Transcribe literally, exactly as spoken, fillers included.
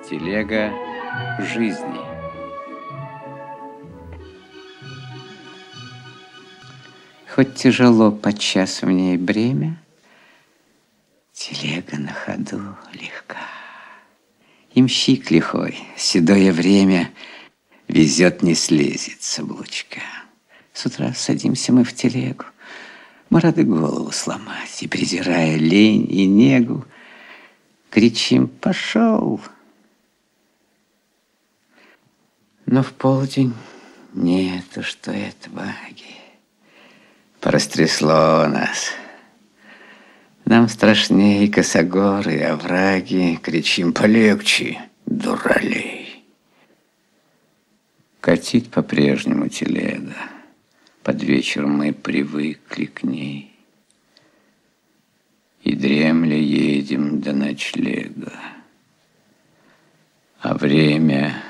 Телега жизни. Хоть тяжело подчас в ней бремя, телега на ходу легка. Имщик лихой, седое время, везет, не слезет с облучка. С утра садимся мы в телегу, мы рады голову сломать, и, презирая лень и негу, кричим: пошел! Но в полдень нету, что это баги. Порастрясло нас. Нам страшнее косогоры и овраги. Кричим: полегче, дуралей. Катит по-прежнему телега. Под вечер мы привыкли к ней. И дремля едем до ночлега. А время